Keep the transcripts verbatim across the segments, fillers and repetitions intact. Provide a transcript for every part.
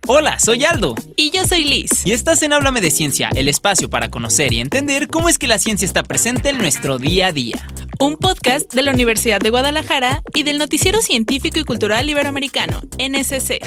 Hola, soy Aldo. Y yo soy Liz. Y estás en Háblame de Ciencia, el espacio para conocer y entender cómo es que la ciencia está presente en nuestro día a día. Un podcast de la Universidad de Guadalajara y del Noticiero Científico y Cultural Iberoamericano, N S C.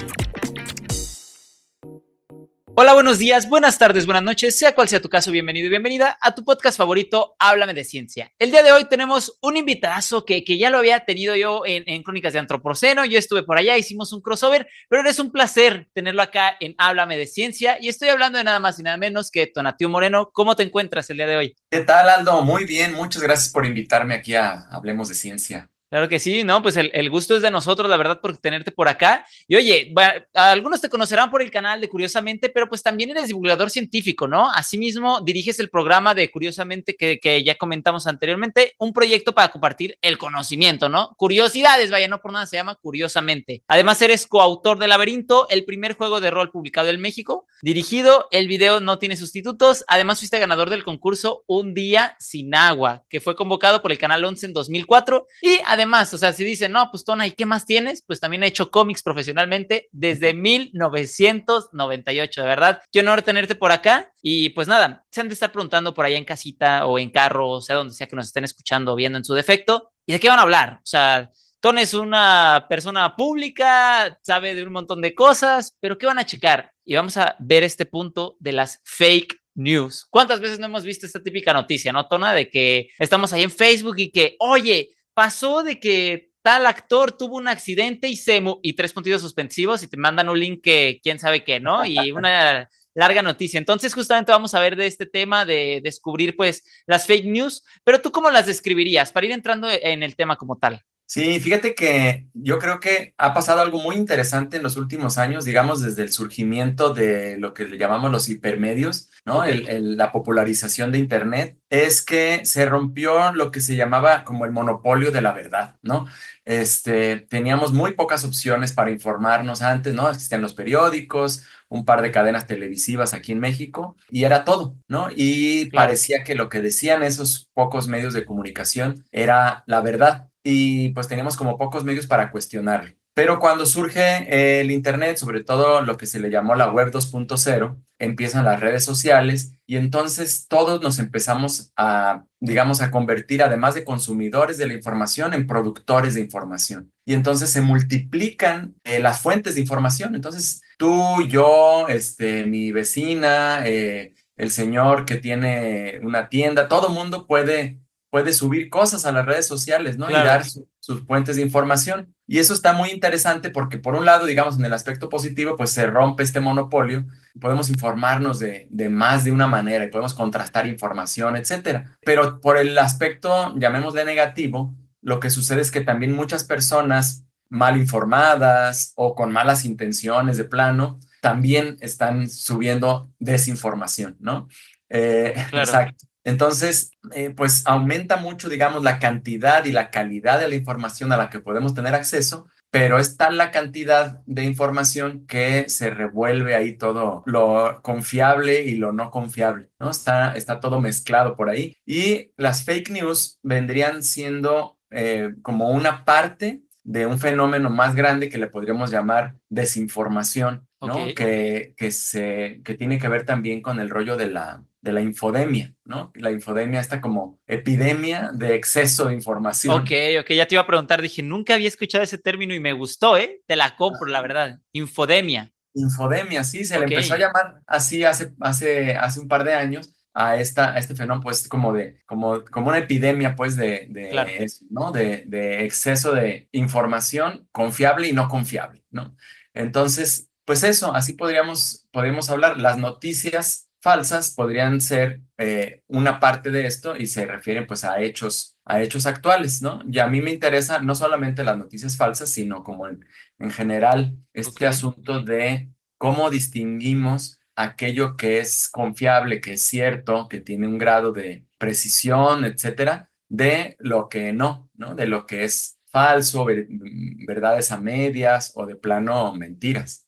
Hola, buenos días, buenas tardes, buenas noches, sea cual sea tu caso, bienvenido y bienvenida a tu podcast favorito, Háblame de Ciencia. El día de hoy tenemos un invitadazo que, que ya lo había tenido yo en, en Crónicas de Antropoceno, yo estuve por allá, hicimos un crossover, pero es un placer tenerlo acá en Háblame de Ciencia y estoy hablando de nada más y nada menos que Tonatiuh Moreno. ¿Cómo te encuentras el día de hoy? ¿Qué tal, Aldo? Muy bien, muchas gracias por invitarme aquí a Hablemos de Ciencia. Claro que sí, no, pues el, el gusto es de nosotros, la verdad, por tenerte por acá. Y oye, bueno, algunos te conocerán por el canal de Curiosamente, pero pues también eres divulgador científico, ¿no? Asimismo, diriges el programa de Curiosamente que, que ya comentamos anteriormente, un proyecto para compartir el conocimiento, ¿no? Curiosidades, vaya, no por nada se llama Curiosamente. Además, eres coautor de Laberinto, el primer juego de rol publicado en México, dirigido, el video No tiene sustitutos. Además, fuiste ganador del concurso Un Día Sin Agua, que fue convocado por el Canal once en dos mil cuatro. Y además, o sea, si dicen, no, pues Tona, ¿y qué más tienes? Pues también he hecho cómics profesionalmente desde mil novecientos noventa y ocho, de verdad. Qué honor tenerte por acá. Y pues nada, se han de estar preguntando por allá en casita o en carro, o sea, donde sea que nos estén escuchando o viendo en su defecto. ¿Y de qué van a hablar? O sea, Tona es una persona pública, sabe de un montón de cosas, pero ¿qué van a checar? Y vamos a ver este punto de las fake news. ¿Cuántas veces no hemos visto esta típica noticia, no, Tona? De que estamos ahí en Facebook y que, oye, pasó de que tal actor tuvo un accidente y se y tres puntitos suspensivos y te mandan un link que quién sabe qué, ¿no? Y una larga noticia. Entonces, justamente vamos a ver de este tema de descubrir, pues, las fake news, pero ¿tú cómo las describirías para ir entrando en el tema como tal? Sí, fíjate que yo creo que ha pasado algo muy interesante en los últimos años, digamos, desde el surgimiento de lo que le llamamos los hipermedios, ¿no? Okay. El, el, la popularización de Internet, es que se rompió lo que se llamaba como el monopolio de la verdad, ¿no? Este, teníamos muy pocas opciones para informarnos antes, ¿no? Existían los periódicos, un par de cadenas televisivas aquí en México, y era todo, ¿no? Y Claro. parecía que lo que decían esos pocos medios de comunicación era la verdad. Y pues teníamos como pocos medios para cuestionarlo. Pero cuando surge el Internet, sobre todo lo que se le llamó la web dos punto cero, empiezan las redes sociales y entonces todos nos empezamos a, digamos, a convertir, además de consumidores de la información, en productores de información. Y entonces se multiplican eh, las fuentes de información. Entonces tú, yo, este, mi vecina, eh, el señor que tiene una tienda, todo mundo puede puede subir cosas a las redes sociales, ¿no? Claro. Y dar su, sus fuentes de información. Y eso está muy interesante porque, por un lado, digamos, en el aspecto positivo, pues se rompe este monopolio, podemos informarnos de, de más de una manera y podemos contrastar información, etcétera. Pero por el aspecto, llamémosle negativo, lo que sucede es que también muchas personas mal informadas o con malas intenciones de plano, también están subiendo desinformación, ¿no? Eh, Claro. exacto. Entonces, eh, pues aumenta mucho, digamos, la cantidad y la calidad de la información a la que podemos tener acceso, pero es tal la cantidad de información que se revuelve ahí todo lo confiable y lo no confiable, ¿no? Está, está todo mezclado por ahí. Y las fake news vendrían siendo eh, como una parte de un fenómeno más grande que le podríamos llamar desinformación, ¿no? Okay. Que, que, se, que tiene que ver también con el rollo de la, de la infodemia, ¿no? La infodemia está como epidemia de exceso de información. Ok, ok, ya te iba a preguntar, dije, nunca había escuchado ese término y me gustó, ¿eh? Te la compro, la verdad. Infodemia. Infodemia, sí, se le Ok. empezó a llamar así hace, hace, hace un par de años a, esta, a este fenómeno, pues como de, como, como una epidemia, pues de, Claro. de eso, ¿no? De, de exceso de información confiable y no confiable, ¿no? Entonces, pues eso, así podríamos, podríamos hablar. Las noticias falsas podrían ser eh, una parte de esto y se refieren pues a hechos, a hechos actuales, ¿no? Y a mí me interesa no solamente las noticias falsas, sino como en, en general este Ok. asunto de cómo distinguimos aquello que es confiable, que es cierto, que tiene un grado de precisión, etcétera, de lo que no, ¿no? De lo que es falso, ver, verdades a medias o de plano mentiras.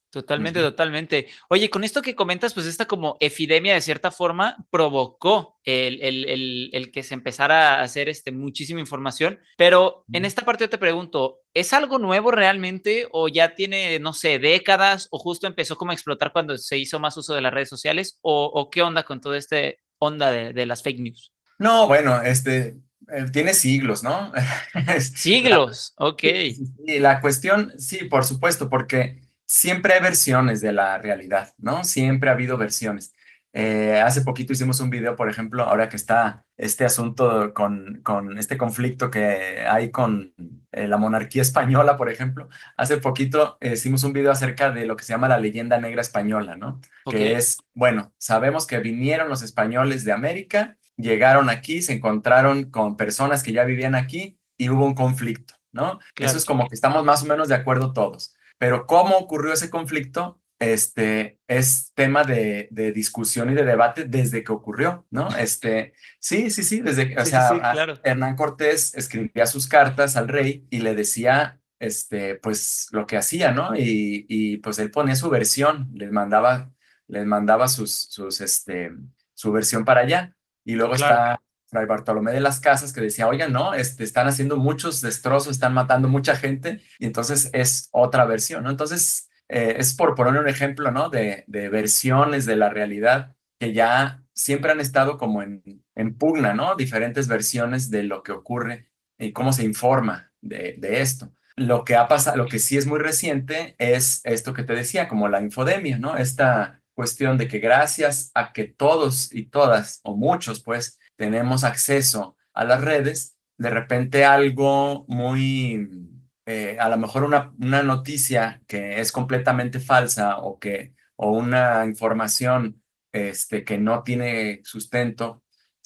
Totalmente, Ujú. totalmente. Oye, con esto que comentas, pues esta como epidemia de cierta forma provocó el, el, el, el que se empezara a hacer este, muchísima información, pero en esta parte yo te pregunto, ¿es algo nuevo realmente o ya tiene, no sé, décadas o justo empezó como a explotar cuando se hizo más uso de las redes sociales o, o qué onda con todo este onda de, de las fake news? No, bueno, este, eh, tiene siglos, ¿no? Es- la, Siglos, ok, sí, sí, sí, la cuestión, sí, por supuesto, porque siempre hay versiones de la realidad, ¿no? Siempre ha habido versiones. Eh, hace poquito hicimos un video, por ejemplo, ahora que está este asunto con, con este conflicto que hay con eh, la monarquía española, por ejemplo. Hace poquito eh, hicimos un video acerca de lo que se llama la leyenda negra española, ¿no? ok, Que es, bueno, sabemos que vinieron los españoles de América, llegaron aquí, se encontraron con personas que ya vivían aquí y hubo un conflicto, ¿no? Eso es claro, como que estamos más o menos de acuerdo todos. Pero cómo ocurrió ese conflicto, este, es tema de, de discusión y de debate desde que ocurrió, ¿no? Este, sí, sí, sí, desde que, o sí, sí, sea, sí, a- claro, Hernán Cortés escribía sus cartas al rey y le decía, este, pues lo que hacía, ¿no? Y, y pues él ponía su versión, les mandaba, les mandaba sus, sus, este, su versión para allá. Y luego claro, está Fray Bartolomé de las Casas que decía, oigan, no, este, están haciendo muchos destrozos, están matando mucha gente, y entonces es otra versión, ¿no? Entonces, eh, es por poner un ejemplo, ¿no? De, de versiones de la realidad que ya siempre han estado como en, en pugna, ¿no? Diferentes versiones de lo que ocurre y cómo se informa de, de esto. Lo que ha pasado, lo que sí es muy reciente es esto que te decía, como la infodemia, ¿no? Esta cuestión de que gracias a que todos y todas, o muchos, pues, tenemos acceso a las redes, de repente algo muy, eh, a lo mejor una, una noticia que es completamente falsa o, que, o una información este, que no tiene sustento,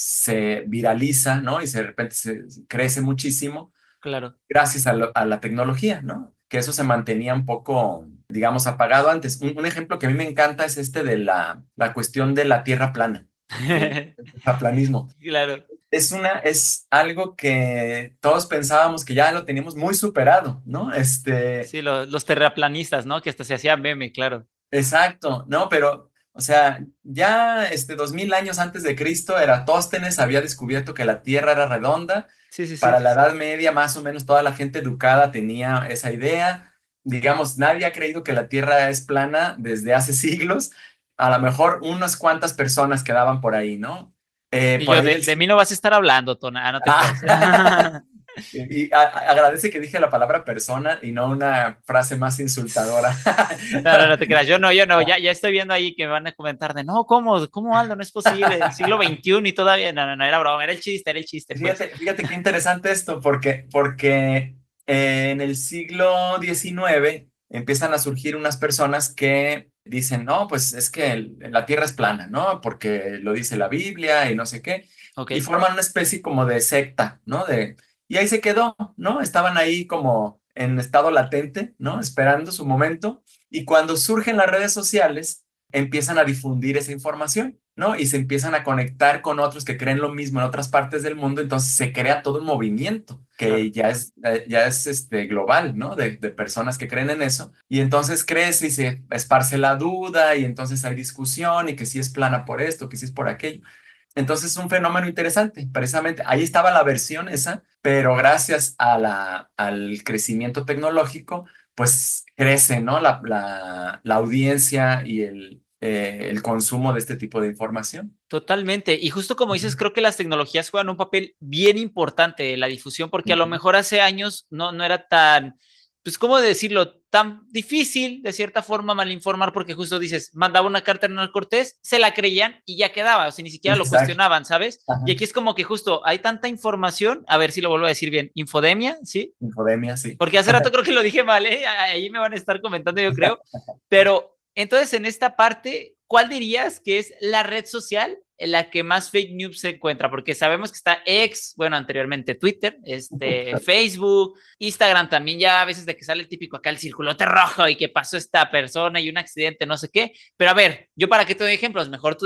se viraliza, ¿no? Y se, de repente se crece muchísimo claro. gracias a, lo- a la tecnología, ¿no? Que eso se mantenía un poco, digamos, apagado antes. Un, un ejemplo que a mí me encanta es este de la, la cuestión de la tierra plana, del terraplanismo. Claro. Es una, es algo que todos pensábamos que ya lo teníamos muy superado, ¿no? Este, Sí, lo- los terraplanistas, ¿no? Que hasta se hacían meme, claro. exacto, ¿no? Pero, o sea, ya este dos mil años antes de Cristo, Eratóstenes había descubierto que la Tierra era redonda. Sí, sí, sí. Para la Edad Media, más o menos toda la gente educada tenía esa idea. Digamos, nadie ha creído que la Tierra es plana desde hace siglos. A lo mejor unas cuantas personas quedaban por ahí, ¿no? Eh, Y por yo, ahí de, del de mí no vas a estar hablando, Tona. Ah, no te creas. Ah, y, y a- a- agradece que dije la palabra persona y no una frase más insultadora. No, no, no te creas. Yo no, yo no. Ya, ya estoy viendo ahí que me van a comentar de, no, ¿cómo? ¿Cómo, Aldo? No es posible. El siglo veintiuno y todavía. No, no, no, era broma. Era el chiste, era el chiste, pues. Fíjate, fíjate qué interesante esto, porque, porque eh, en el siglo diecinueve empiezan a surgir unas personas que dicen, no, pues es que el- la Tierra es plana, ¿no? Porque lo dice la Biblia y no sé qué, Ok. y forman una especie como de secta, ¿no? De, y ahí se quedó, ¿no? Estaban ahí como en estado latente, ¿no? Esperando su momento, y cuando surgen las redes sociales, empiezan a difundir esa información, ¿no? Y se empiezan a conectar con otros que creen lo mismo en otras partes del mundo, entonces se crea todo un movimiento que Claro. ya es, eh, ya es este, global, ¿no? De, de personas que creen en eso, y entonces crece y se esparce la duda, y entonces hay discusión, y que si es plana por esto, que si es por aquello. Entonces es un fenómeno interesante, precisamente ahí estaba la versión esa, pero gracias a la, al crecimiento tecnológico, pues crece, ¿no? La, la, la audiencia y el, eh, el consumo de este tipo de información. Totalmente. Y justo como dices, Ujú, creo que las tecnologías juegan un papel bien importante en la difusión, porque a lo ujú. mejor hace años no, no era tan, pues, ¿cómo decirlo? Tan difícil, de cierta forma, malinformar, porque justo dices, mandaba una carta a Hernán Cortés, se la creían y ya quedaba, o sea, ni siquiera lo Exacto. cuestionaban, ¿sabes? Y Ajá. aquí es como que justo hay tanta información, a ver si lo vuelvo a decir bien, infodemia, ¿sí? Infodemia, sí. Porque hace rato creo que lo dije mal, ¿eh? Ahí me van a estar comentando, yo creo. Pero entonces, en esta parte, ¿cuál dirías que es la red social en la que más fake news se encuentra? Porque sabemos que está X, bueno, anteriormente Twitter, este, Facebook, Instagram también, ya a veces de que sale el típico acá el circulote rojo y que pasó esta persona y un accidente, no sé qué. Pero a ver, yo para que te doy ejemplos, mejor tú dime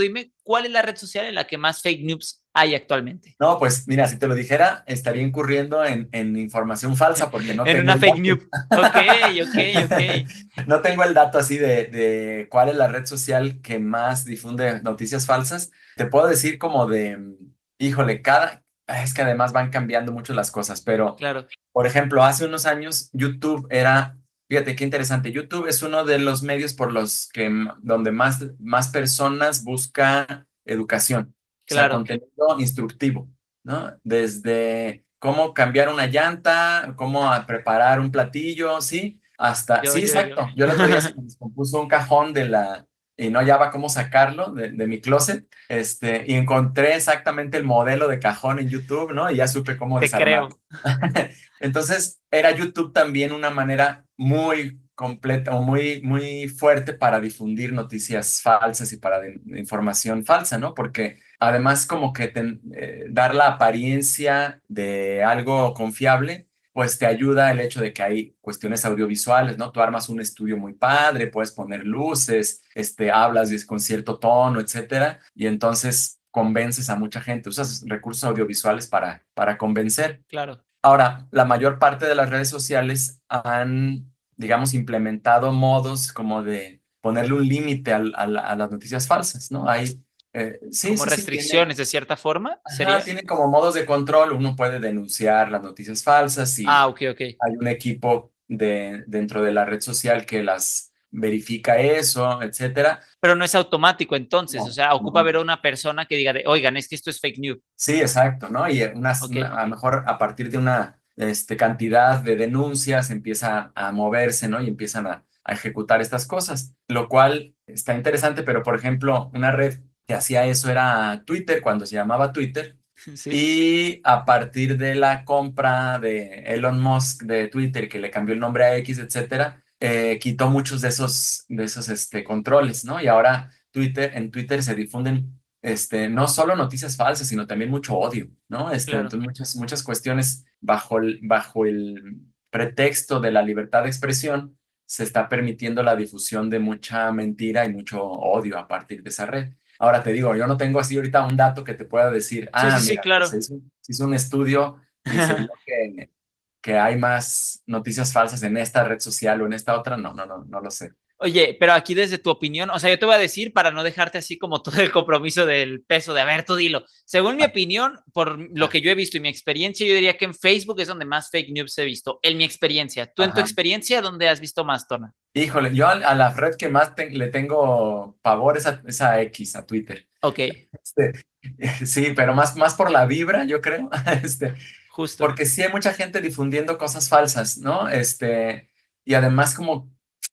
¿cuál es la red social en la que más fake news hay actualmente? No, pues mira, si te lo dijera, estaría incurriendo en, en información falsa porque no En tengo una el fake dato. news. Ok, ok, ok. No tengo el dato así de, de cuál es la red social que más difunde noticias falsas. Te puedo decir como de, híjole, cada, es que además van cambiando mucho las cosas, pero Claro, por ejemplo, hace unos años YouTube era, fíjate qué interesante, YouTube es uno de los medios por los que, m- donde más, más personas buscan educación, o sea, claro. contenido instructivo, ¿no? Desde cómo cambiar una llanta, cómo a preparar un platillo, ¿sí? Hasta, Yo, sí, yo, yo. exacto. Yo el otro día se me descompuso un cajón de la, y no hallaba cómo sacarlo de, de mi closet, este, y encontré exactamente el modelo de cajón en YouTube, ¿no? Y ya supe cómo Te desarmarlo. creo. Entonces, era YouTube también una manera muy completa o muy, muy fuerte para difundir noticias falsas y para de- de información falsa, ¿no? Porque además como que ten- eh, dar la apariencia de algo confiable, pues te ayuda el hecho de que hay cuestiones audiovisuales, ¿no? Tú armas un estudio muy padre, puedes poner luces, este, hablas y- con cierto tono, etcétera, y entonces convences a mucha gente, usas recursos audiovisuales para, para convencer. Claro. Ahora, la mayor parte de las redes sociales han, digamos, implementado modos como de ponerle un límite al- al- a las noticias falsas, ¿no? Hay, eh, sí, Como sí, sí, tiene, restricciones de cierta forma, ajá, ¿sería? tiene como modos de control. Uno puede denunciar las noticias falsas y Ah, ok, ok. hay un equipo de, dentro de la red social que las verifica eso, etcétera. Pero no es automático entonces, o No, sea, ocupa no. ver a una persona que diga de, oigan, es que esto es fake news. Sí, exacto, ¿no? Y unas, Ok, una- a lo mejor a partir de una este, cantidad de denuncias empieza a moverse, ¿no? Y empiezan a, a ejecutar estas cosas, lo cual está interesante, pero por ejemplo, una red que hacía eso era Twitter, cuando se llamaba Twitter, sí, y a partir de la compra de Elon Musk de Twitter, que le cambió el nombre a X, etcétera, eh, quitó muchos de esos, de esos este, controles, ¿no? Y ahora Twitter, en Twitter se difunden este, no solo noticias falsas, sino también mucho odio, ¿no? Este, claro. entonces muchas, muchas cuestiones bajo el, bajo el pretexto de la libertad de expresión, se está permitiendo la difusión de mucha mentira y mucho odio a partir de esa red. Ahora te digo, yo no tengo así ahorita un dato que te pueda decir, Sí, ah, sí, sí, mira, pues claro. se hizo, se hizo un estudio y se vio que, que hay más noticias falsas en esta red social o en esta otra. No, no, no, no lo sé. Oye, pero aquí desde tu opinión, o sea, yo te voy a decir para no dejarte así como todo el compromiso del peso de, a ver, tú dilo. Según mi Ah, opinión, por lo ah, que yo he visto y mi experiencia, yo diría que en Facebook es donde más fake news he visto, en mi experiencia. ¿Tú en tu ajá. experiencia dónde has visto más, Tona? Híjole, yo a, a la red que más te- le tengo pavor es a, es a X, a Twitter. Ok, Este, sí, pero más, más por la vibra, yo creo. Este, justo. porque sí hay mucha gente difundiendo cosas falsas, ¿no? Este, y además como,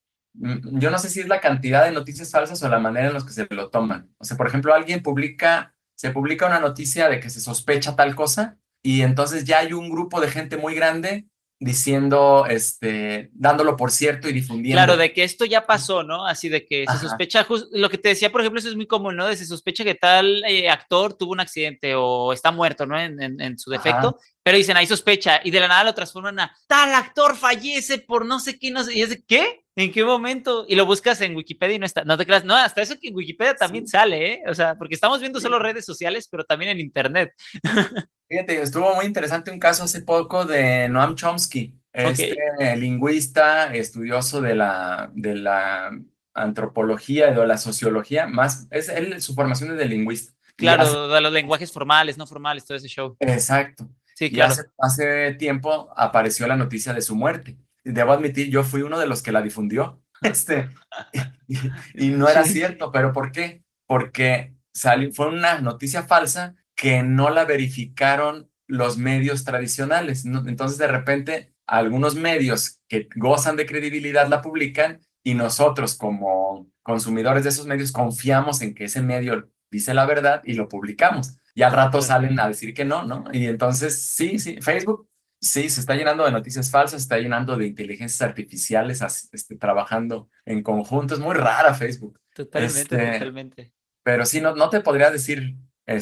mm, yo no sé si es la cantidad de noticias falsas o la manera en la que se lo toman. O sea, por ejemplo, alguien publica, se publica una noticia de que se sospecha tal cosa y entonces ya hay un grupo de gente muy grande diciendo, este, dándolo por cierto y Claro, difundiéndolo. de que esto ya pasó, ¿no? Así de que se Ajá, sospecha, just- lo que te decía, por ejemplo, eso es muy común, ¿no? De se sospecha que tal eh, actor tuvo un accidente o está muerto, ¿no? En, en, en su ajá. defecto, pero dicen, hay sospecha, y de la nada lo transforman a tal actor fallece por no sé qué, no sé, y es de, ¿qué? ¿En qué momento? Y lo buscas en Wikipedia y no está, no te creas, no, hasta eso que en Wikipedia también Sí, sale, ¿eh? O sea, porque estamos viendo solo sí. redes sociales, pero también en Internet. Fíjate, estuvo muy interesante un caso hace poco de Noam Chomsky, Ok, este lingüista, estudioso de la, de la antropología y de la sociología, más, es él, su formación es de lingüista. Y hace, claro, de los lenguajes formales, no formales, todo ese show. exacto, Sí, y hace, claro. hace tiempo apareció la noticia de su muerte. Y debo admitir, yo fui uno de los que la difundió, este, y, y no era Sí. cierto, pero ¿por qué? Porque salió, fue una noticia falsa que no la verificaron los medios tradicionales, ¿no? Entonces, de repente, algunos medios que gozan de credibilidad la publican y nosotros como consumidores de esos medios confiamos en que ese medio dice la verdad y lo publicamos. Y al rato Claro. salen a decir que no, ¿no? Y entonces, sí, sí, Facebook, sí, se está llenando de noticias falsas, se está llenando de inteligencias artificiales, as- este, trabajando en conjunto. Es muy rara Facebook. Totalmente, Este, totalmente. pero sí, no, no te podría decir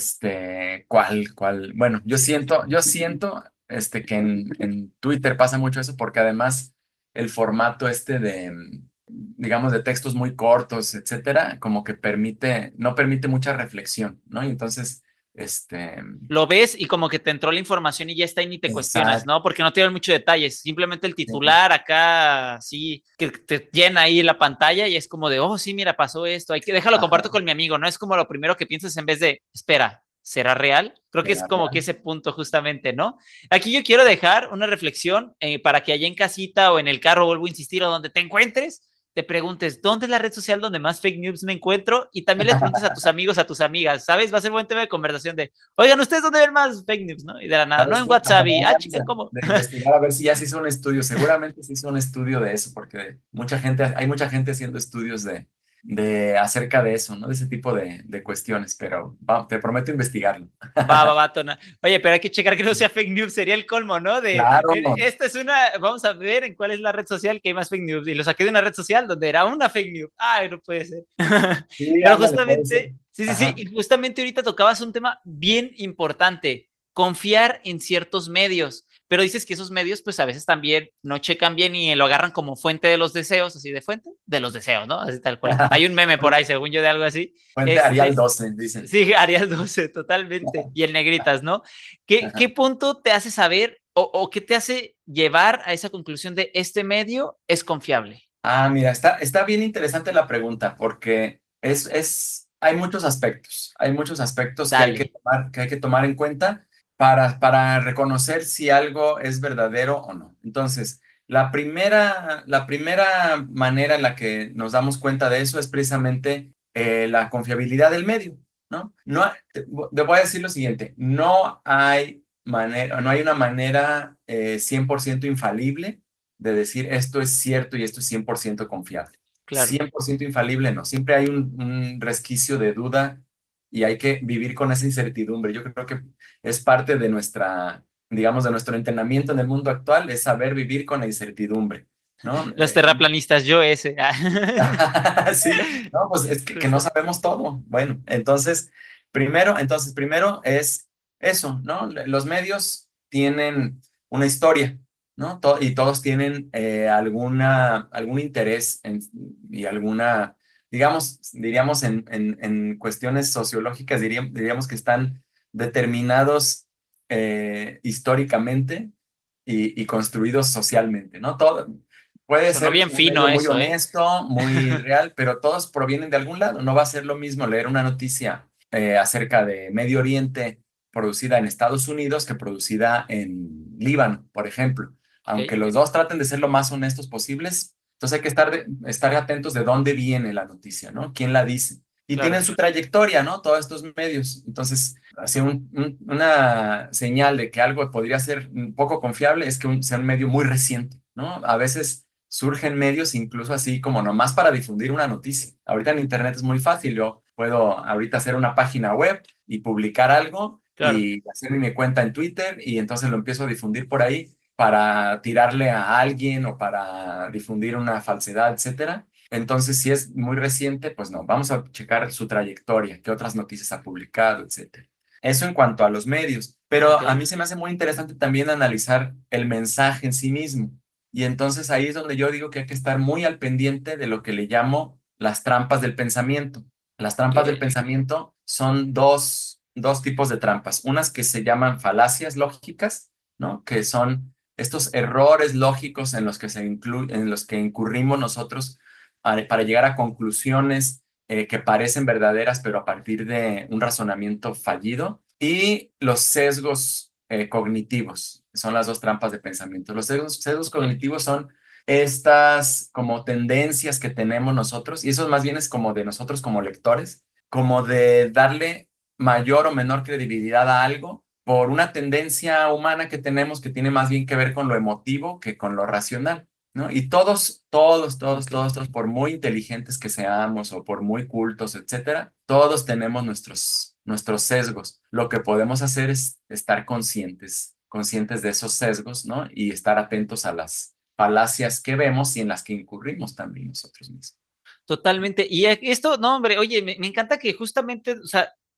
este, cuál, cuál. Bueno, yo siento, yo siento este, que en, en Twitter pasa mucho eso porque además el formato este de, digamos, de textos muy cortos, etcétera, como que permite, no permite mucha reflexión, ¿no? Y entonces, este, Lo ves y como que te entró la información y ya está y ni te cuestionas, exacto. ¿no? Porque no tienen muchos detalles, simplemente el Sí, titular acá, sí, que te llena ahí la pantalla y es como de, oh, sí, mira, pasó esto, hay que déjalo, comparto ajá, con mi amigo, ¿no? Es como lo primero que piensas en vez de, espera, ¿será real? Creo que es era como que real. ese punto justamente, ¿no? Aquí yo quiero dejar una reflexión eh, para que allá en casita o en el carro, vuelvo a insistir, o donde te encuentres, te preguntes, ¿dónde es la red social donde más fake news me encuentro? Y también les preguntes a tus amigos, a tus amigas, ¿sabes? Va a ser buen tema de conversación de, oigan, ¿ustedes dónde ven más fake news, no? Y de la nada, no ¿Sabes en qué? Ajá, WhatsApp y, ah, antes chica, de, ¿cómo? de investigar a ver si ya se hizo un estudio, seguramente se hizo un estudio de eso, porque mucha gente, hay mucha gente haciendo estudios de, de acerca de eso, ¿no? De ese tipo de, de cuestiones, pero va, te prometo investigarlo. Va, va, va, tona. Oye, pero hay que checar que no sea fake news, sería el colmo, ¿no? De, Claro, eh, esta es una, vamos a ver en cuál es la red social que hay más fake news. Y lo saqué de una red social donde era una fake news. Ay, no puede ser. sí, Pero ándale, puede ser. justamente, sí, sí, sí, Ajá. y justamente ahorita tocabas un tema bien importante, confiar en ciertos medios. Pero dices que esos medios, pues a veces también no checan bien y lo agarran como fuente de los deseos, así de fuente de los deseos, ¿no? Así tal cual. Hay un meme por ahí, según yo, de algo así. Fuente Arial Este, doce, dicen. Sí, Arial doce, totalmente. Y el Negritas, ¿no? ¿Qué, Ajá. qué punto te hace saber o, o qué te hace llevar a esa conclusión de este medio es confiable? Ah, mira, está, está bien interesante la pregunta porque es, es, hay muchos aspectos, hay muchos aspectos que hay que Dale. tomar, que hay que tomar en cuenta para, para reconocer si algo es verdadero o no. Entonces, la primera, la primera manera en la que nos damos cuenta de eso es precisamente eh, la confiabilidad del medio, ¿no? No, ha- te, te voy a decir lo siguiente, no hay manera, no hay una manera eh, cien por ciento infalible de decir esto es cierto y esto es cien por ciento confiable. Claro. cien por ciento infalible no, siempre hay un, un resquicio de duda y hay que vivir con esa incertidumbre. Yo creo que es parte de nuestra, digamos, de nuestro entrenamiento en el mundo actual, es saber vivir con la incertidumbre, ¿no? Los Eh, terraplanistas, yo ese. sí, no, pues es que, que no Justo. sabemos todo. Bueno, entonces, primero, entonces, primero es eso, ¿no? Los medios tienen una historia, ¿no? To- y todos tienen eh, alguna, algún interés en- y alguna, digamos, diríamos en, en, en cuestiones sociológicas, diríamos, diríamos que están determinados eh, históricamente y, y construidos socialmente, ¿no? Todo, puede Sonó ser bien un medio fino muy eso, ¿eh? honesto, muy real, pero todos provienen de algún lado. No va a ser lo mismo leer una noticia eh, acerca de Medio Oriente producida en Estados Unidos que producida en Líbano, por ejemplo. Ok, Aunque los dos traten de ser lo más honestos posibles, entonces hay que estar, de- estar atentos de dónde viene la noticia, ¿no? ¿Quién la dice? Y tienen claro. su trayectoria, ¿no? Todos estos medios. Entonces, así un- un- una señal de que algo podría ser un poco confiable es que un- sea un medio muy reciente, ¿no? A veces surgen medios incluso así como nomás para difundir una noticia. Ahorita en Internet es muy fácil. Yo puedo ahorita hacer una página web y publicar algo Claro. y hacer mi cuenta en Twitter y entonces lo empiezo a difundir por ahí para tirarle a alguien o para difundir una falsedad, etcétera. Entonces, si es muy reciente, pues no, vamos a checar su trayectoria, qué otras noticias ha publicado, etcétera. Eso en cuanto a los medios, pero Ok. a mí se me hace muy interesante también analizar el mensaje en sí mismo. Y entonces ahí es donde yo digo que hay que estar muy al pendiente de lo que le llamo las trampas del pensamiento. Las trampas del Ok. pensamiento son dos, dos tipos de trampas. Unas que se llaman falacias lógicas, ¿no? Que son estos errores lógicos en los que, se inclu- en los que incurrimos nosotros para, para llegar a conclusiones eh, que parecen verdaderas, pero a partir de un razonamiento fallido. Y los sesgos eh, cognitivos, son las dos trampas de pensamiento. Los sesgos, sesgos Ok. cognitivos son estas como tendencias que tenemos nosotros, y eso más bien es como de nosotros como lectores, como de darle mayor o menor credibilidad a algo por una tendencia humana que tenemos que tiene más bien que ver con lo emotivo que con lo racional, ¿no? Y todos, todos, todos, Ok. todos, todos, por muy inteligentes que seamos o por muy cultos, etcétera, todos tenemos nuestros, nuestros sesgos. Lo que podemos hacer es estar conscientes, conscientes de esos sesgos, ¿no? Y estar atentos a las falacias que vemos y en las que incurrimos también nosotros mismos. Totalmente. Y esto, no, hombre, oye, me, me encanta que justamente, o sea,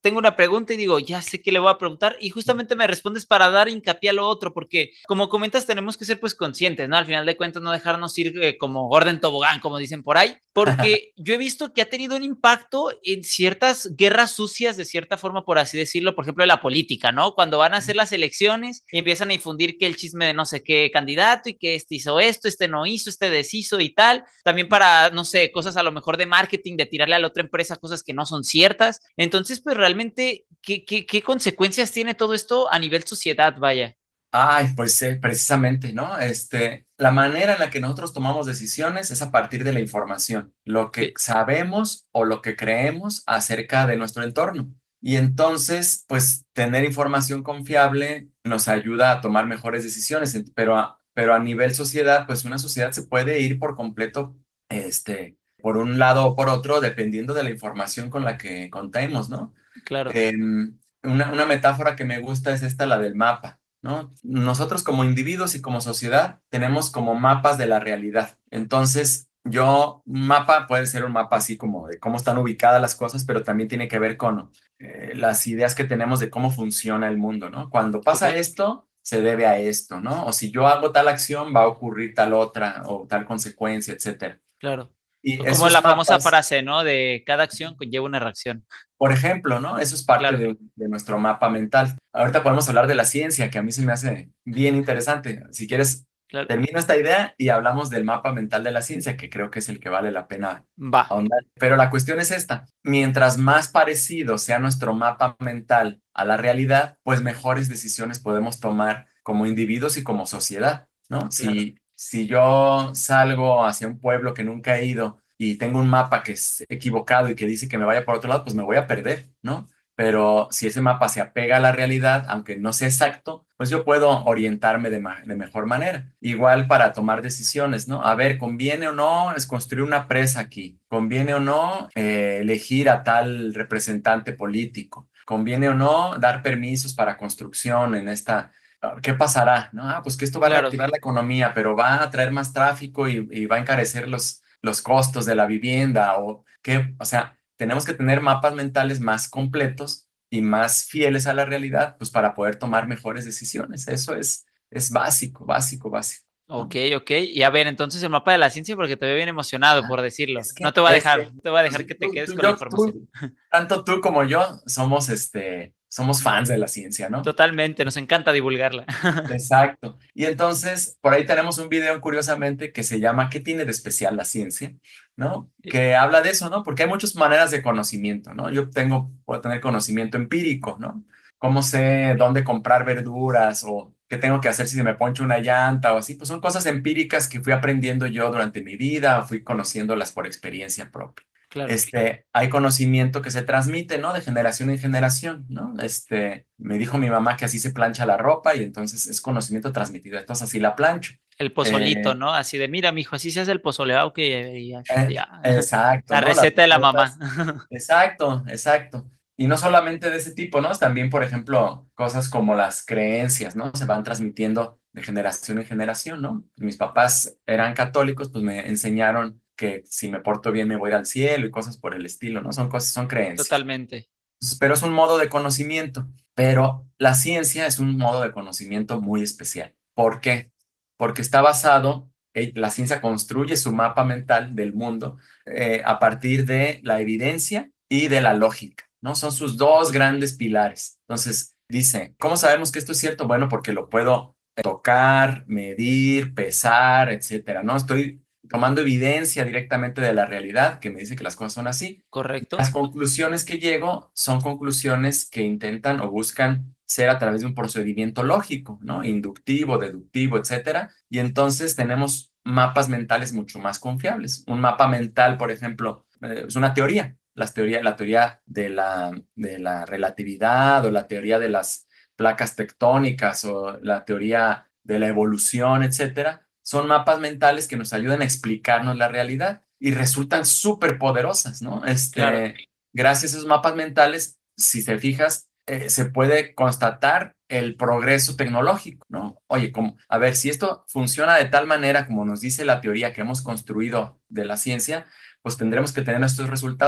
tengo una pregunta y digo, ya sé qué le voy a preguntar y justamente me respondes para dar hincapié a lo otro, porque como comentas, tenemos que ser pues conscientes, ¿no? Al final de cuentas, no dejarnos ir eh, como orden tobogán, como dicen por ahí, porque yo he visto que ha tenido un impacto en ciertas guerras sucias, de cierta forma, por así decirlo, por ejemplo, en la política, ¿no? Cuando van a hacer las elecciones y empiezan a difundir que el chisme de no sé qué candidato y que este hizo esto, este no hizo, este deshizo y tal, también para, no sé, cosas a lo mejor de marketing, de tirarle a la otra empresa cosas que no son ciertas. Entonces, pues realmente, ¿qué, qué, qué consecuencias tiene todo esto a nivel sociedad, vaya? Ay, pues eh, precisamente, ¿no? Este, la manera en la que nosotros tomamos decisiones es a partir de la información, lo que Sí, sabemos o lo que creemos acerca de nuestro entorno. Y entonces, pues tener información confiable nos ayuda a tomar mejores decisiones, en- pero a, pero a nivel sociedad, pues una sociedad se puede ir por completo, este, por un lado o por otro, dependiendo de la información con la que contemos, ¿no? claro, Em, una, una metáfora que me gusta es esta, la del mapa, ¿no? Nosotros como individuos y como sociedad tenemos como mapas de la realidad. Entonces, yo, un mapa puede ser un mapa así como de cómo están ubicadas las cosas, pero también tiene que ver con eh, las ideas que tenemos de cómo funciona el mundo, ¿no? Cuando ok, pasa esto, se debe a esto, ¿no? O si yo hago tal acción, va a ocurrir tal otra o tal consecuencia, etcétera. claro. Y Como esos la famosa mapas. frase, ¿no? De cada acción conlleva una reacción. Por ejemplo, ¿no? Eso es parte Claro, de, de nuestro mapa mental. Ahorita podemos hablar de la ciencia, que a mí se me hace bien interesante. Si quieres, claro. termino esta idea y hablamos del mapa mental de la ciencia, que creo que es el que vale la pena Va, ahondar. Pero la cuestión es esta. Mientras más parecido sea nuestro mapa mental a la realidad, pues mejores decisiones podemos tomar como individuos y como sociedad, ¿no? claro. Si, si yo salgo hacia un pueblo que nunca he ido y tengo un mapa que es equivocado y que dice que me vaya por otro lado, pues me voy a perder, ¿no? Pero si ese mapa se apega a la realidad, aunque no sea exacto, pues yo puedo orientarme de, ma- de mejor manera. Igual para tomar decisiones, ¿no? A ver, ¿conviene o no es construir una presa aquí? ¿Conviene o no eh, elegir a tal representante político? ¿Conviene o no dar permisos para construcción en esta... ¿Qué pasará? ¿No? Ah, pues que esto va a Claro, reactivar la economía, pero va a traer más tráfico y, y va a encarecer los, los costos de la vivienda o qué, o sea, tenemos que tener mapas mentales más completos y más fieles a la realidad, pues para poder tomar mejores decisiones. Eso es, es básico, básico, básico, ok, ¿no? ok. Y a ver, entonces el mapa de la ciencia, porque te veo bien emocionado Ah, por decirlo. es No que, te voy a es dejar, que no te voy a pues, dejar que te tú, quedes tú- con la yo, información. tú, tanto tú como yo somos, este, somos fans de la ciencia, ¿no? Totalmente, nos encanta divulgarla. Exacto. Y entonces, por ahí tenemos un video, curiosamente, que se llama ¿Qué tiene de especial la ciencia? ¿No? Que habla de eso, ¿no? Porque hay muchas maneras de conocimiento, ¿no? Yo tengo, puedo tener conocimiento empírico, ¿no? Cómo sé dónde comprar verduras o qué tengo que hacer si se me poncha una llanta o así. Pues son cosas empíricas que fui aprendiendo yo durante mi vida, fui conociéndolas por experiencia propia. Claro, Este, hay conocimiento que se transmite, ¿no? De generación en generación, ¿no? Este, me dijo mi mamá que así se plancha la ropa y entonces es conocimiento transmitido, entonces así la plancho. el pozolito, Eh, ¿no? Así de, mira, mijo, así se hace el pozole, ah, ok, ya, eh, ya. exacto, La ¿no? Las receta de la mamá. recetas. Exacto, exacto. Y no solamente de ese tipo, ¿no? También, por ejemplo, cosas como las creencias, ¿no? Se van transmitiendo de generación en generación, ¿no? Mis papás eran católicos, pues me enseñaron que si me porto bien me voy a ir al cielo y cosas por el estilo, ¿no? Son cosas, son creencias. Totalmente. Pero es un modo de conocimiento. Pero la ciencia es un modo de conocimiento muy especial. ¿Por qué? Porque está basado, eh, la ciencia construye su mapa mental del mundo eh, a partir de la evidencia y de la lógica, ¿no? Son sus dos grandes pilares. Entonces, dice, ¿cómo sabemos que esto es cierto? Bueno, porque lo puedo tocar, medir, pesar, etcétera, ¿no? Estoy tomando evidencia directamente de la realidad que me dice que las cosas son así. Correcto. Las conclusiones que llego son conclusiones que intentan o buscan ser a través de un procedimiento lógico, ¿no? Inductivo, deductivo, etcétera. Y entonces tenemos mapas mentales mucho más confiables. Un mapa mental, por ejemplo, eh, es una teoría. Las teoría, la teoría de la, de la relatividad o la teoría de las placas tectónicas o la teoría de la evolución, etcétera, son mapas mentales que nos ayudan a explicarnos la realidad y resultan súper poderosas, ¿no? Claro. Este, gracias a esos mapas mentales, si te fijas, eh, se puede constatar el progreso tecnológico, ¿no? Oye, como, a ver, si esto funciona de tal manera como nos dice la teoría que hemos construido de la ciencia, pues tendremos que tener estos resultados.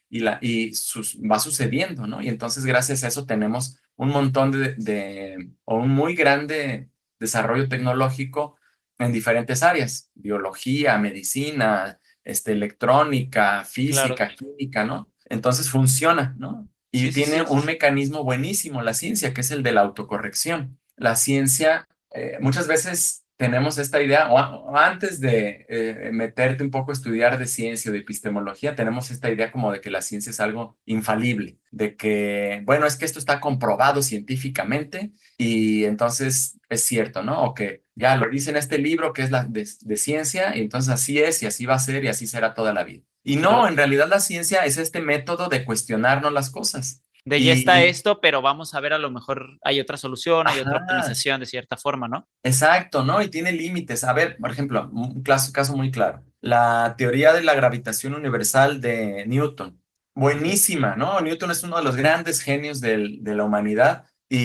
y, la, y sus, va sucediendo, ¿no? Y entonces gracias a eso tenemos un montón de, de, o un muy grande desarrollo tecnológico en diferentes áreas, biología, medicina, este, electrónica, Claro. física, química, ¿no? Entonces funciona, ¿no? Y Sí, sí, tiene sí. un mecanismo buenísimo la ciencia, que es el de la autocorrección. La ciencia, eh, muchas veces tenemos esta idea, o, a- o antes de eh, meterte un poco a estudiar de ciencia o de epistemología, tenemos esta idea como de que la ciencia es algo infalible, de que, bueno, es que esto está comprobado científicamente y entonces es cierto, ¿no? O que ya lo dice en este libro que es la de, de ciencia y entonces así es y así va a ser y así será toda la vida. Y no, Claro. en realidad la ciencia es este método de cuestionarnos las cosas. De ya está Y, esto, pero vamos a ver, a lo mejor hay otra solución, hay otra ajá, optimización de cierta forma, ¿no? exacto, ¿no? Y tiene límites. A ver, por ejemplo, un caso, caso muy claro. La teoría de la gravitación universal de Newton. Buenísima, ¿no? Newton es uno de los grandes genios del- de la humanidad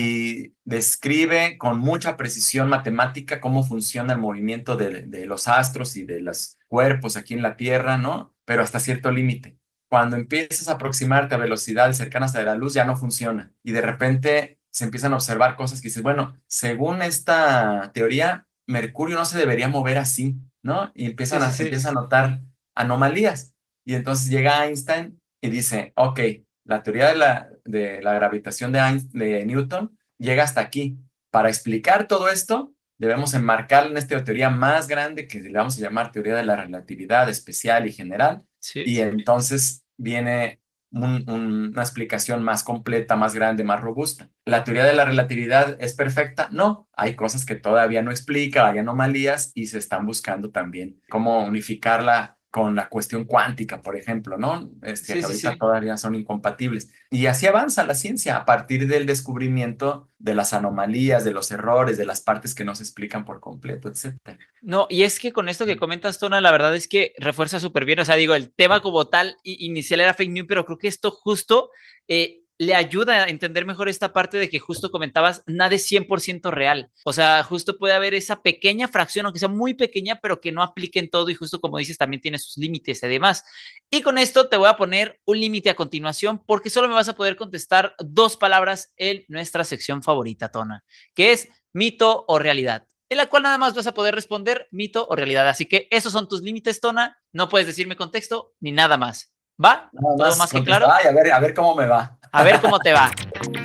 y describe con mucha precisión matemática cómo funciona el movimiento de, de los astros y de los cuerpos aquí en la Tierra, ¿no? Pero hasta cierto límite. Cuando empiezas a aproximarte a velocidades cercanas a la luz, ya no funciona. Y de repente se empiezan a observar cosas que dices, bueno, según esta teoría, Mercurio no se debería mover así, ¿no? Y Sí, empiezan sí, a, sí. empiezan a notar anomalías. Y entonces llega Einstein y dice, ok, la teoría de la, de la gravitación de, Einstein- de Newton llega hasta aquí. Para explicar todo esto, debemos enmarcarlo en esta teoría más grande que le vamos a llamar teoría de la relatividad especial y general. Sí. Y entonces viene un- un- una explicación más completa, más grande, más robusta. ¿La teoría de la relatividad es perfecta? No, hay cosas que todavía no explica, hay anomalías y se están buscando también cómo unificarla con la cuestión cuántica, por ejemplo, ¿no? Este, Sí, que sí, ahorita sí. todavía son incompatibles. Y así avanza la ciencia a partir del descubrimiento de las anomalías, de los errores, de las partes que no se explican por completo, etcétera. No, y es que con esto que comentas, Tona, la verdad es que refuerza súper bien. O sea, digo, el tema como tal i- inicial era fake news, pero creo que esto justo eh, le ayuda a entender mejor esta parte de que justo comentabas, nada es cien por ciento real. O sea, justo puede haber esa pequeña fracción, aunque sea muy pequeña, pero que no aplique en todo y justo como dices, también tiene sus límites y demás. Y con esto te voy a poner un límite a continuación porque solo me vas a poder contestar dos palabras en nuestra sección favorita, Tona, que es mito o realidad, en la cual nada más vas a poder responder mito o realidad. Así que esos son tus límites, Tona. No puedes decirme contexto ni nada más. ¿Va? Nada ¿Todo más más que contesta, claro? ay, a ver, a ver cómo me va. A ver cómo te va.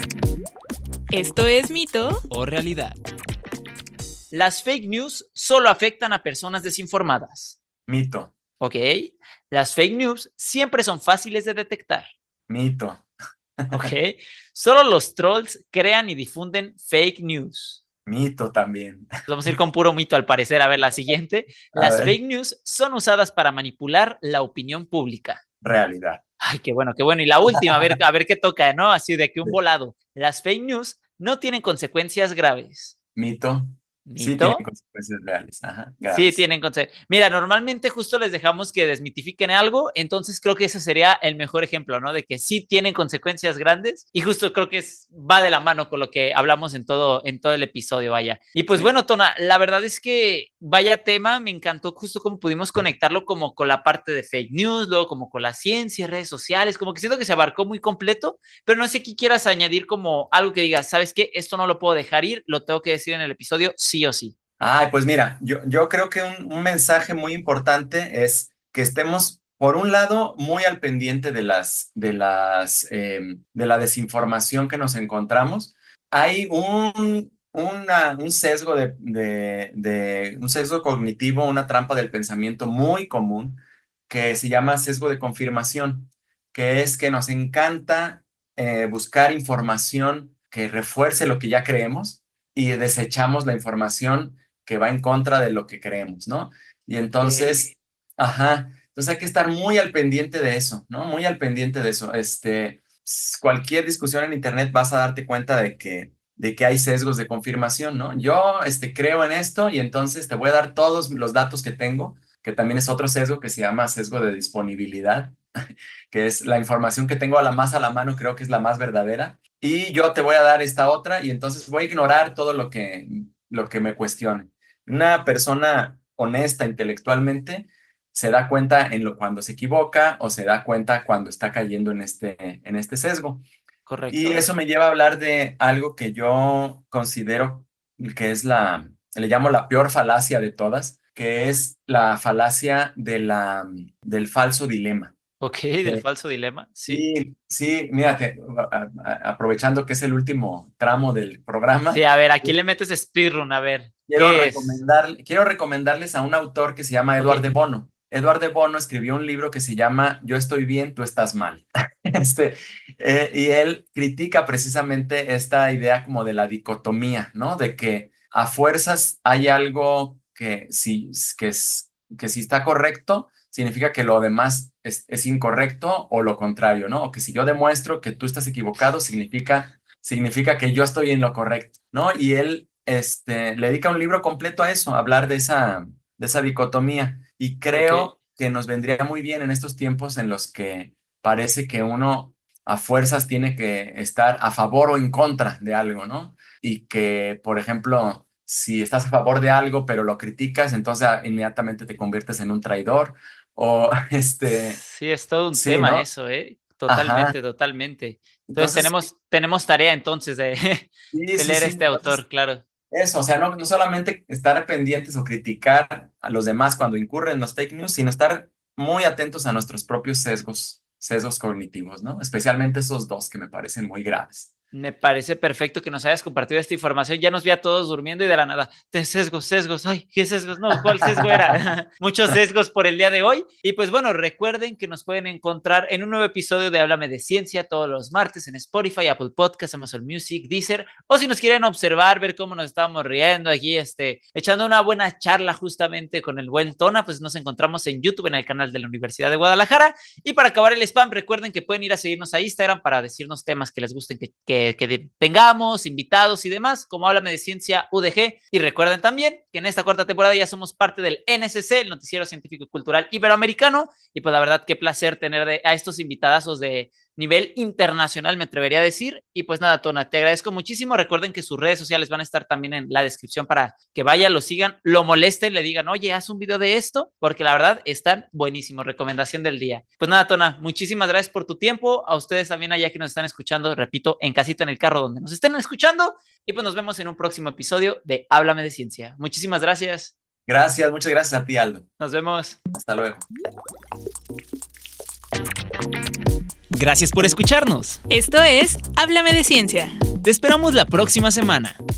Esto es mito. O realidad. Las fake news solo afectan a personas desinformadas. Mito, ¿Ok? Las fake news siempre son fáciles de detectar. mito, ¿Ok? Solo los trolls crean y difunden fake news. mito también. Vamos a ir con puro mito al parecer. A ver, la siguiente. A Las ver, fake news son usadas para manipular la opinión pública. realidad. Ay, qué bueno, qué bueno. Y la última, a ver, a ver qué toca, ¿no? Así de que un volado. Las fake news no tienen consecuencias graves. Mito, sí tiene ¿Mito? consecuencias reales, ajá, Sí, graves. tienen consecuencias. Mira, normalmente justo les dejamos que desmitifiquen algo, entonces creo que ese sería el mejor ejemplo, ¿no? De que sí tienen consecuencias grandes y justo creo que es, va de la mano con lo que hablamos en todo, en todo el episodio, vaya. Y pues Sí. bueno, Tona, la verdad es que vaya tema, me encantó justo cómo pudimos conectarlo como con la parte de fake news, luego como con la ciencia, redes sociales, como que siento que se abarcó muy completo, pero no sé qué quieras añadir como algo que digas, ¿sabes qué? Esto no lo puedo dejar ir, lo tengo que decir en el episodio sí o sí. Ay, pues mira, yo, yo creo que un, un mensaje muy importante es que estemos, por un lado, muy al pendiente de las, de las, em, de la desinformación que nos encontramos. Hay un, una- un sesgo de, de, de- un sesgo cognitivo, una trampa del pensamiento muy común que se llama sesgo de confirmación, que es que nos encanta eh, buscar información que refuerce lo que ya creemos y desechamos la información que va en contra de lo que creemos, ¿no? Y Okay. entonces, ajá, entonces hay que estar muy al pendiente de eso, ¿no? Muy al pendiente de eso. Este, s- cualquier discusión en internet vas a darte cuenta de que, de que hay sesgos de confirmación, ¿no? Yo, este, creo en esto y entonces te voy a dar todos los datos que tengo, que también es otro sesgo que se llama sesgo de disponibilidad, que es la información que tengo a la más a la mano, creo que es la más verdadera, y yo te voy a dar esta otra y entonces voy a ignorar todo lo que, lo que me cuestione. Una persona honesta intelectualmente se da cuenta en lo, cuando se equivoca o se da cuenta cuando está cayendo en este, en este sesgo. Correcto. Y eso me lleva a hablar de algo que yo considero que es la, le llamo la peor falacia de todas, que es la falacia de la, del falso dilema. Ok, del Sí. falso dilema, sí. Sí, sí, mírate, a- a- aprovechando que es el último tramo del programa, Sí, a ver, aquí le metes speedrun, a ver, quiero, ¿qué es? recomendar, quiero recomendarles a un autor que se llama Edward Ok. de Bono. Edward de Bono escribió un libro que se llama Yo estoy bien, tú estás mal. Este, eh, y él critica precisamente esta idea como de la dicotomía, ¿no? De que a fuerzas hay algo que si, que es, que si está correcto, significa que lo demás es, es incorrecto o lo contrario, ¿no? O que si yo demuestro que tú estás equivocado, significa, significa que yo estoy en lo correcto, ¿no? Y él este, le dedica un libro completo a eso, a hablar de esa, de esa dicotomía. Y creo Ok. que nos vendría muy bien en estos tiempos en los que parece que uno a fuerzas tiene que estar a favor o en contra de algo, ¿no? Y que, por ejemplo, si estás a favor de algo pero lo criticas, entonces ah, inmediatamente te conviertes en un traidor o este, Sí, es todo un sí, tema ¿no? eso, ¿eh? Ajá. Totalmente, totalmente. Entonces Entonces, tenemos, tenemos tarea entonces de, sí, de sí, leer sí. este Entonces, autor, claro. eso, o sea, no, no solamente estar pendientes o criticar a los demás cuando incurren en los fake news, sino estar muy atentos a nuestros propios sesgos, sesgos cognitivos, ¿no? Especialmente esos dos que me parecen muy graves. Me parece perfecto que nos hayas compartido esta información. Ya nos vi a todos durmiendo y de la nada, de sesgos, sesgos, ay, ¿qué sesgos? No, ¿cuál sesgo era? Muchos sesgos por el día de hoy. Y pues bueno, recuerden que nos pueden encontrar en un nuevo episodio de Háblame de Ciencia todos los martes en Spotify, Apple Podcasts, Amazon Music, Deezer, o si nos quieren observar, ver cómo nos estamos riendo aquí, este, echando una buena charla justamente con el buen Tona, pues nos encontramos en YouTube en el canal de la Universidad de Guadalajara. Y para acabar el spam, recuerden que pueden ir a seguirnos a Instagram para decirnos temas que les gusten que, que Que, que tengamos, invitados y demás, como Háblame de Ciencia U D G. Y recuerden también que en esta cuarta temporada ya somos parte del N S C, el Noticiero Científico y Cultural Iberoamericano. Y pues la verdad, qué placer tener de, a estos invitadazos de nivel internacional, me atrevería a decir. Y pues nada, Tona, te agradezco muchísimo. Recuerden que sus redes sociales van a estar también en la descripción para que vayan, lo sigan, lo molesten, le digan, oye, haz un video de esto, porque la verdad están buenísimos. Recomendación del día. Pues nada, Tona, muchísimas gracias por tu tiempo. A ustedes también allá que nos están escuchando, repito, en casita, en el carro, donde nos estén escuchando. Y pues nos vemos en un próximo episodio de Háblame de Ciencia. Muchísimas gracias. Gracias, muchas gracias a ti, Aldo. Nos vemos. Hasta luego. Gracias por escucharnos. Esto es Háblame de Ciencia. Te esperamos la próxima semana.